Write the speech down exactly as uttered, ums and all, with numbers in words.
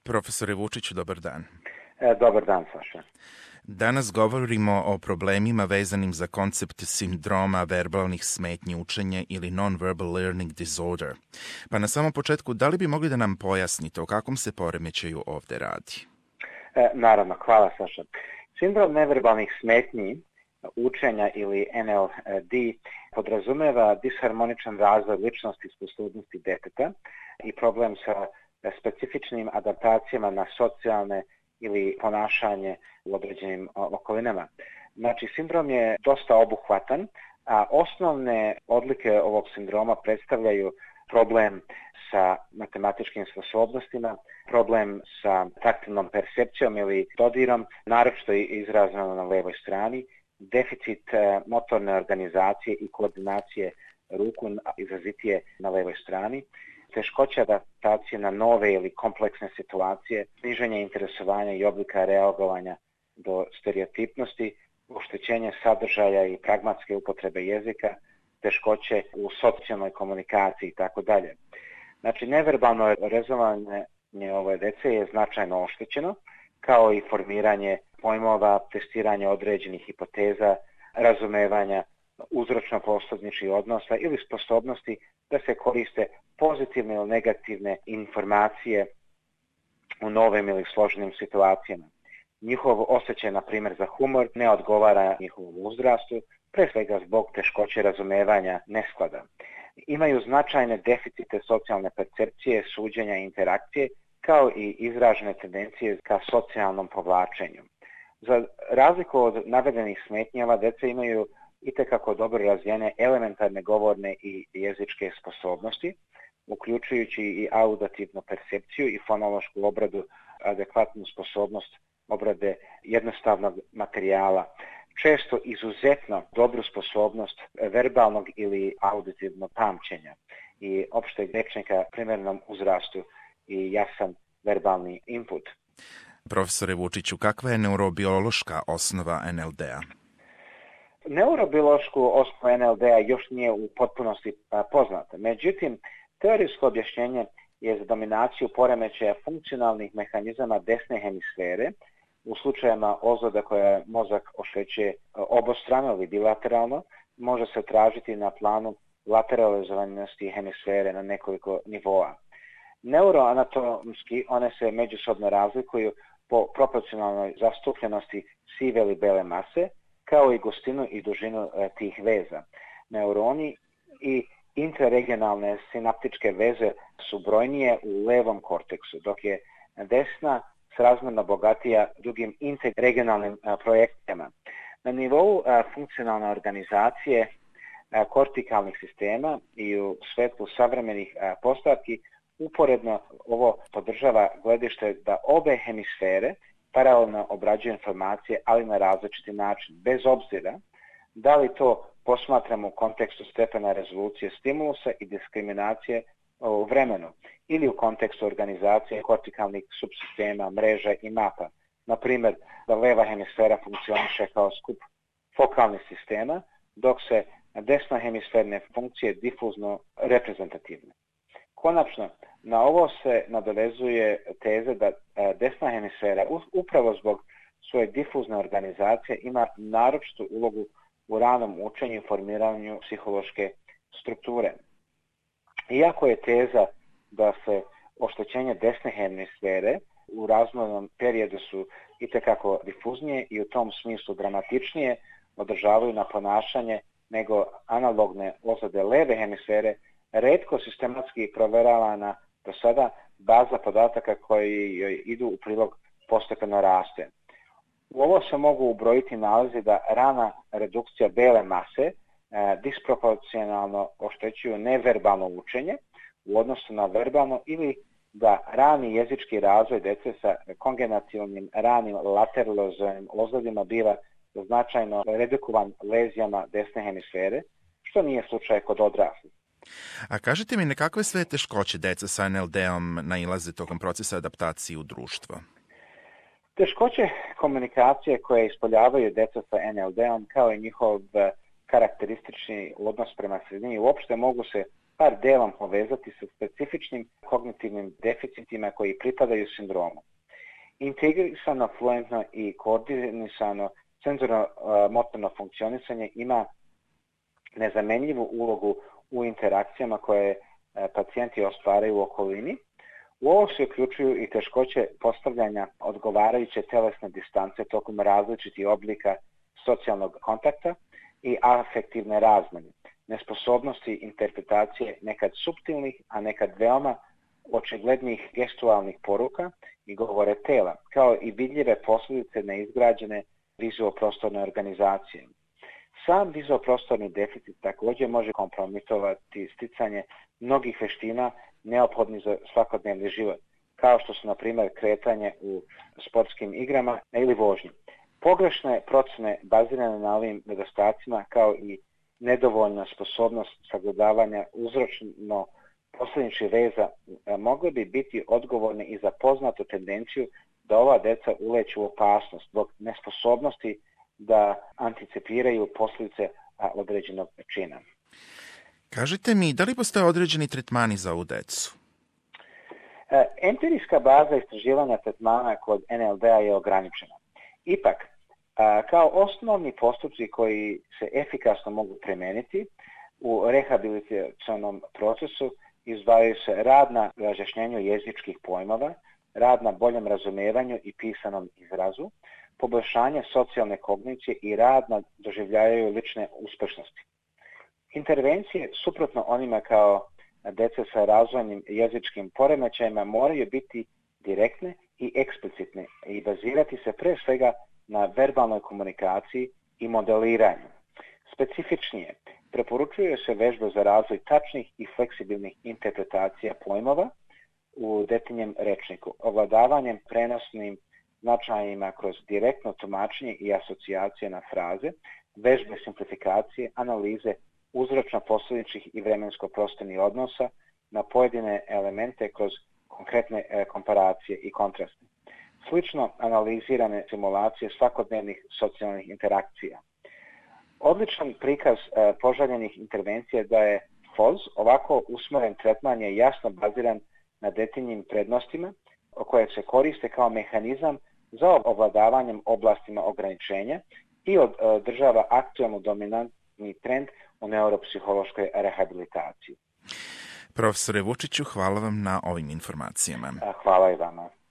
Profesore Vučiću, dobar dan. E, dobar dan, Saša. Danas govorimo o problemima vezanim za koncept sindroma verbalnih smetnji učenja ili non-verbal learning disorder. Pa na samom početku, da li bi mogli da nam pojasnite o kakvom se poremećaju ovde radi? E, naravno, hvala, Saša. Sindrom neverbalnih smetnji učenja ili N L D podrazumeva disharmoničan razvoj ličnosti i sposobnosti deteta i problem sa specifičnim adaptacijama na socijalne ili ponašanje u određenim okolinama. Znači, sindrom je dosta obuhvatan, a osnovne odlike ovog sindroma predstavljaju problem sa matematičkim sposobnostima, problem sa taktilnom percepcijom ili dodirom, naročito izraženo na levoj strani, deficit motorne organizacije i koordinacije ruku izrazitije na levoj strani, teškoća adaptacije na nove ili kompleksne situacije, sniženje interesovanja i oblika reagovanja do stereotipnosti, oštećenje sadržaja i pragmatske upotrebe jezika, teškoće u socijalnoj komunikaciji itd. Znači, neverbalno rezovanje ove dece je značajno oštećeno, kao i formiranje pojmova, testiranje određenih hipoteza, razumevanja uzročno-posljedničkih odnosa ili sposobnosti da se koriste pozitivne ili negativne informacije u novim ili složenim situacijama. Njihov osjećaj, na primjer, za humor ne odgovara njihovom uzrastu, pre svega zbog teškoće razumevanja nesklada. Imaju značajne deficite socijalne percepcije, suđenja i interakcije, kao i izražene tendencije ka socijalnom povlačenju. Za razliku od navedenih smetnjava, deca imaju itekako dobro razvijene elementarne govorne i jezičke sposobnosti, uključujući i audativnu percepciju i fonološku obradu, adekvatnu sposobnost obrade jednostavnog materijala, često izuzetno dobru sposobnost verbalnog ili auditivnog pamćenja i opšteg rečnika primjernom uzrastu i jasan verbalni input. Profesore Vučiću, kakva je neurobiološka osnova N L D-a? Neurobiološku osnovu N L D-a još nije u potpunosti poznata. Međutim, teorijsko objašnjenje je za dominaciju poremećaja funkcionalnih mehanizama desne hemisfere u slučajevima ozljeda koja mozak oštećuje obostrano ili bilateralno, može se tražiti na planu lateralizovanosti hemisfere na nekoliko nivoa. Neuroanatomski one se međusobno razlikuju po proporcionalnoj zastupljenosti sive ili bele mase, kao i gustinu i dužinu tih veza. Neuroni i intraregionalne sinaptičke veze su brojnije u levom korteksu, dok je desna srazmjerno bogatija drugim interregionalnim projekcijama. Na nivou funkcionalne organizacije kortikalnih sistema i u svetlu savremenih postavki uporedno ovo podržava gledište da obe hemisfere paralelno obrađuju informacije, ali na različiti način, bez obzira da li to posmatramo u kontekstu stepena rezolucije stimulusa i diskriminacije u vremenu ili u kontekstu organizacije kortikalnih subsistema, mreža i mapa. Na primjer, da leva hemisfera funkcioniše kao skup fokalnih sistema, dok se desna hemisferne funkcije difuzno reprezentativne. Konačno, na ovo se nadovezuje teze da desna hemisfera upravo zbog svoje difuzne organizacije ima naročitu ulogu u ranom učenju i formiranju psihološke strukture. Iako je teza da se oštećenje desne hemisfere u razvojnom periodu su itekako difuznije i u tom smislu dramatičnije održavaju na ponašanje nego analogne ozljede leve hemisfere, retko sistematski proveravana do sada baza podataka koji joj idu u prilog postepeno raste. U ovo se mogu ubrojiti nalazi da rana redukcija bele mase e, disproporcionalno oštećuju neverbalno učenje u odnosu na verbalno ili da rani jezički razvoj dece sa kongenacionalnim ranim lateralizovanim ozljedima biva značajno redukovan lezijama desne hemisfere, što nije slučaj kod odraslih. A kažete mi na kakve sve teškoće deca sa N L D-om nailaze tokom procesa adaptacije u društvo? Teškoće komunikacije koje ispoljavaju deca sa N L D-om kao i njihov karakteristični odnos prema sredini uopšte mogu se par delom povezati sa specifičnim kognitivnim deficitima koji pripadaju sindromu. Integrisano, fluentno i koordinisano senzorno-motorno funkcionisanje ima nezamenljivu ulogu u interakcijama koje pacijenti ostvaraju u okolini. U ovo se uključuju i teškoće postavljanja odgovarajuće telesne distance tokom različitih oblika socijalnog kontakta i afektivne razmene, nesposobnosti interpretacije nekad suptilnih, a nekad veoma očiglednih gestualnih poruka i govore tela, kao i vidljive posljedice neizgrađene vizuoprostorne organizacije. Sam vizuoprostorni deficit također može kompromitovati sticanje mnogih veština neophodnih za svakodnevni život, kao što su, na primjer, kretanje u sportskim igrama ili vožnji. Pogrešne procjene bazirane na ovim nedostacima, kao i nedovoljna sposobnost sagledavanja uzročno posljedičnih veza, mogle bi biti odgovorne i za poznatu tendenciju da ova deca uleću u opasnost zbog nesposobnosti da anticipiraju posljedice određenog čina. Kažite mi, da li postoje određeni tretmani za ovu decu? Empirijska baza istraživanja tretmana kod en el de-a je ograničena. Ipak, kao osnovni postupci koji se efikasno mogu primeniti u rehabilitacionom procesu izdvajaju se rad na razjašnjenju jezičkih pojmova, rad na boljem razumevanju i pisanom izrazu, poboljšanje socijalne kognicije i rad na doživljavaju lične uspešnosti. Intervencije, suprotno onima kao dece sa razvojnim jezičkim poremećajima, moraju biti direktne i eksplicitne i bazirati se pre svega na verbalnoj komunikaciji i modeliranju. Specifičnije, preporučuje se vežba za razvoj tačnih i fleksibilnih interpretacija pojmova u detinjem rečniku, ovladavanjem prenosnim značajima kroz direktno tumačenje i asocijacije na fraze, vežbe simplifikacije, analize uzročno-posljedičnih i vremensko-prostornih odnosa na pojedine elemente kroz konkretne e, komparacije i kontraste. Slično analizirane simulacije svakodnevnih socijalnih interakcija. Odličan prikaz e, poželjenih intervencija da je F O Z, ovako usmeren tretman je jasno baziran na detinjim prednostima, koje se koriste kao mehanizam za ovladavanjem oblastima ograničenja i održava aktualno dominantni trend u neuropsihološkoj rehabilitaciji. Profesore Vučiću, hvala vam na ovim informacijama. Hvala i vama.